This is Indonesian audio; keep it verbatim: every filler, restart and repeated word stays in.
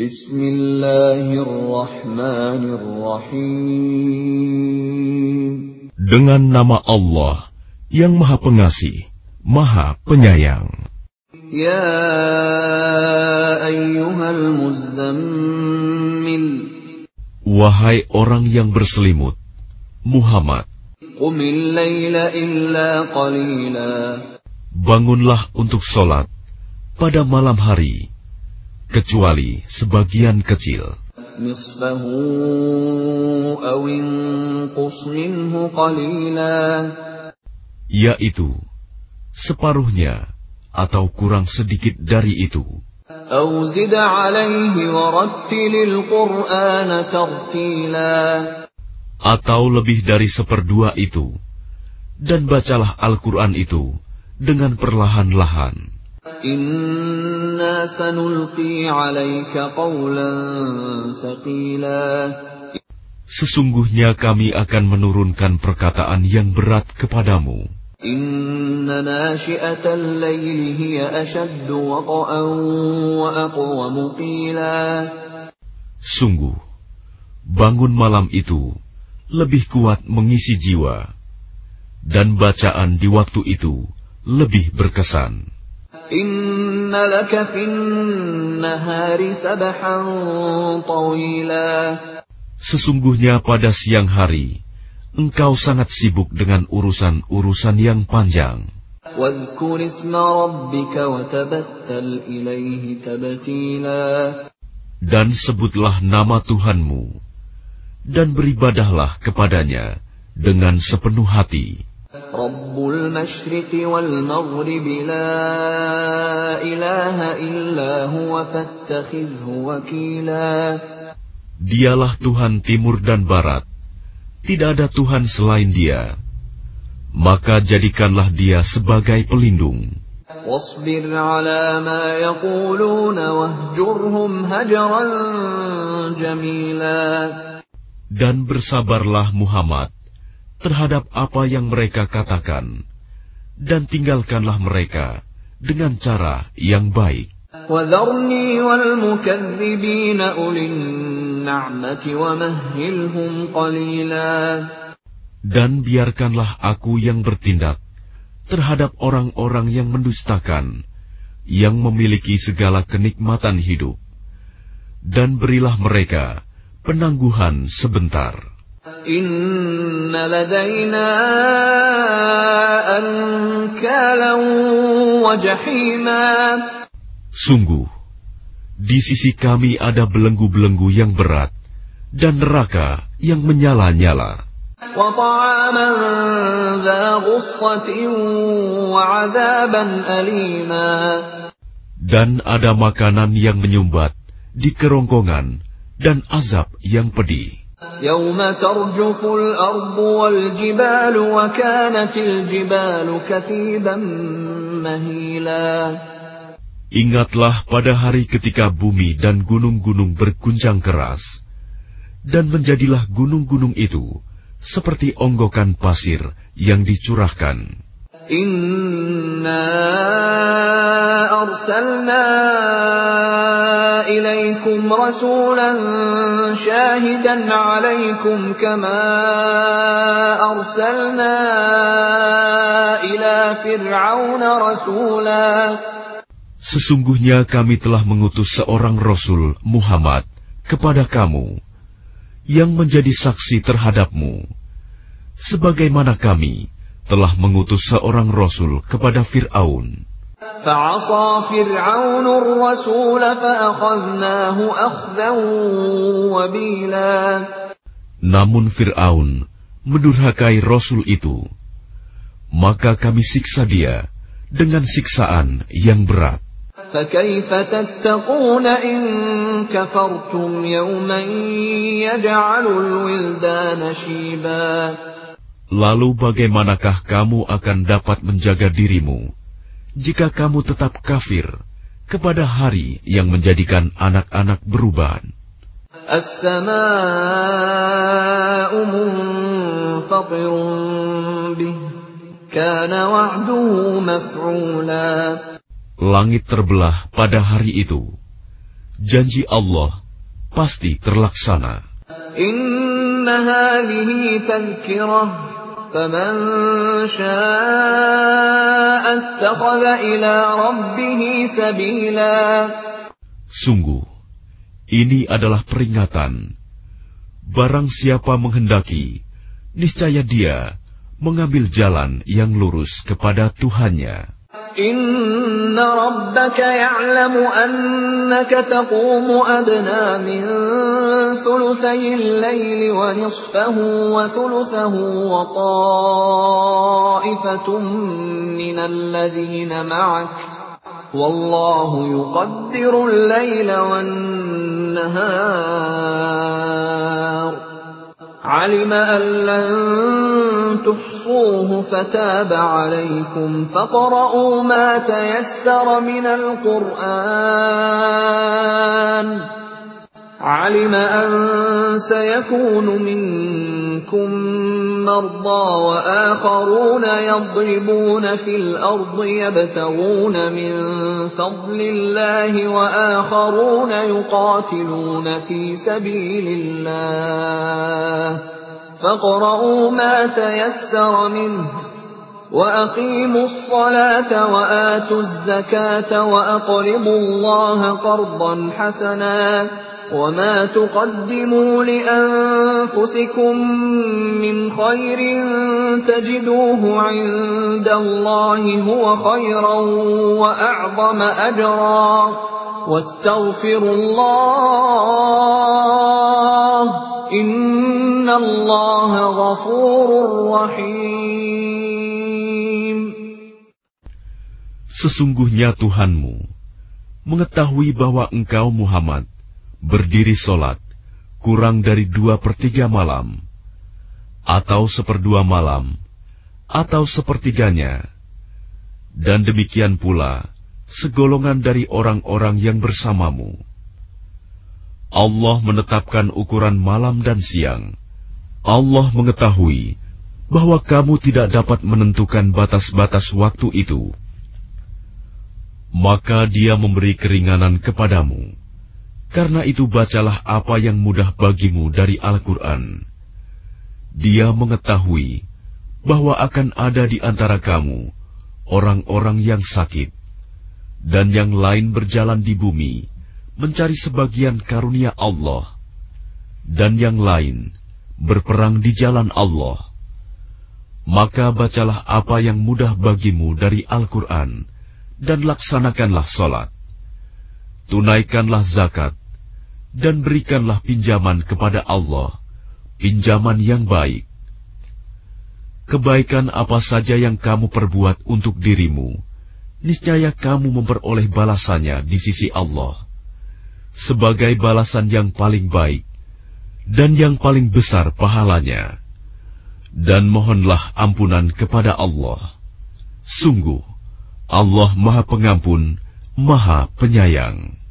Bismillahirrahmanirrahim. Dengan nama Allah yang Maha Pengasih, Maha Penyayang. Ya ayyuhal muzzammil. Wahai orang yang berselimut, Muhammad. Qumil laila illa qalila. Bangunlah untuk sholat pada malam hari, kecuali sebagian kecil. Nisfahu aw inqus minhu qalila. Yaitu separuhnya atau kurang sedikit dari itu. Aw zid alaihi warattilil Qur'ana tartila. Atau lebih dari seperdua itu, dan bacalah Al-Quran itu dengan perlahan-lahan. Inna sanulqi alaika qawlan thaqila. Sesungguhnya kami akan menurunkan perkataan yang berat kepadamu. Inna nashi'atal layli hiya ashaddu wata'an wa aqwamu qila. Sungguh, bangun malam itu lebih kuat mengisi jiwa, dan bacaan di waktu itu lebih berkesan. Inna laka fin nahari sabahan tawila. Sesungguhnya pada siang hari, engkau sangat sibuk dengan urusan-urusan yang panjang. Wadhkur isma rabbika wa tabattal ilaihi tabtila. Dan sebutlah nama Tuhanmu, dan beribadahlah kepadanya dengan sepenuh hati. Rabbul masyriqi wal maghribi la ilaha illa huwa fattakhidhu wakila. Dialah Tuhan timur dan barat, tidak ada Tuhan selain Dia, maka jadikanlah Dia sebagai pelindung. Wasbir ala ma yaquluna wahjurhum hajran jamila. Dan bersabarlah Muhammad terhadap apa yang mereka katakan, dan tinggalkanlah mereka dengan cara yang baik. وَذَرْنِي وَالْمُكَذِّبِينَ أُولِي النَّعْمَةِ وَمَهِّلْهُمْ قَلِيلًا. Dan biarkanlah aku yang bertindak terhadap orang-orang yang mendustakan, yang memiliki segala kenikmatan hidup, dan berilah mereka penangguhan sebentar. Inna ladaina ankalan wa jahima. Sungguh, di sisi kami ada belenggu-belenggu yang berat dan neraka yang menyala-nyala. Wa ta'aman dha ghussatin wa 'adzaban alima. Dan ada makanan yang menyumbat di kerongkongan dan azab yang pedih. Yawma tarjuful ardu wal jibalu wa kanatil jibalu kathiban mahila. Ingatlah pada hari ketika bumi dan gunung-gunung berguncang keras, dan menjadilah gunung-gunung itu seperti onggokan pasir yang dicurahkan. Inna arsalna ilaikum rasulan syahidan alaikum kama arsalna ila fir'auna rasula. Sesungguhnya kami telah mengutus seorang Rasul Muhammad kepada kamu, yang menjadi saksi terhadapmu, sebagaimana kami telah mengutus seorang Rasul kepada Fir'aun. فَعَصَى فِرْعَوْنُ الرَّسُولَ فَأَخَذْنَاهُ أَخْذًا وَبِيلًا. Namun Fir'aun mendurhakai Rasul itu, maka kami siksa dia dengan siksaan yang berat. فَكَيْفَ تَتَّقُونَ إِن كَفَرْتُمْ يَوْمًا يَجْعَلُ الْوِلْدَانَ شِيبًا. Lalu bagaimanakah kamu akan dapat menjaga dirimu jika kamu tetap kafir kepada hari yang menjadikan anak-anak beruban? As-samaa'u munfatirun bih, kana wa'duhu maf'ula. Langit terbelah pada hari itu, janji Allah pasti terlaksana. Inna hadhihi tadhkirah faman syaa'a ittakhadha ila rabbih sabila. Sungguh, ini adalah peringatan. Barang siapa menghendaki, niscaya dia mengambil jalan yang lurus kepada Tuhannya. Inna rabbaka ya'lamu annaka taqumu adna min thuluthay al-layli wa nisfahu wa thuluthahu wa ta'ifatun min alladhina ma'ak wallahu yuqaddiru al-layla wan-nahar علم أن لن تحصوه فتاب عليكم فاقرؤوا ما تيسر من القرآن علم أن سيكون منكم مرضى وآخرون يضربون في الأرض يبتغون من فضل الله وآخرون يقاتلون في سبيل الله فاقرؤوا ما تيسر منه وأقيموا الصلاة وآتوا الزكاة وأقرضوا الله قرضا حسنا وما تقدموا لأنفسكم من خير تجدوه عند الله هو خيرا وأعظم أجرا واستغفروا الله إن الله غفور رحيم. Sesungguhnya Tuhanmu mengetahui bahwa engkau Muhammad berdiri solat kurang dari dua per tiga malam, atau seperdua malam, atau sepertiganya, dan demikian pula segolongan dari orang-orang yang bersamamu. Allah menetapkan ukuran malam dan siang. Allah mengetahui bahwa kamu tidak dapat menentukan batas-batas waktu itu. Maka Dia memberi keringanan kepadamu. Karena itu bacalah apa yang mudah bagimu dari Al-Quran. Dia mengetahui bahwa akan ada di antara kamu orang-orang yang sakit, dan yang lain berjalan di bumi mencari sebagian karunia Allah, dan yang lain berperang di jalan Allah. Maka bacalah apa yang mudah bagimu dari Al-Quran, dan laksanakanlah salat. Tunaikanlah zakat, dan berikanlah pinjaman kepada Allah, pinjaman yang baik. Kebaikan apa saja yang kamu perbuat untuk dirimu, niscaya kamu memperoleh balasannya di sisi Allah, sebagai balasan yang paling baik, dan yang paling besar pahalanya. Dan mohonlah ampunan kepada Allah. Sungguh, Allah Maha Pengampun, Maha Penyayang.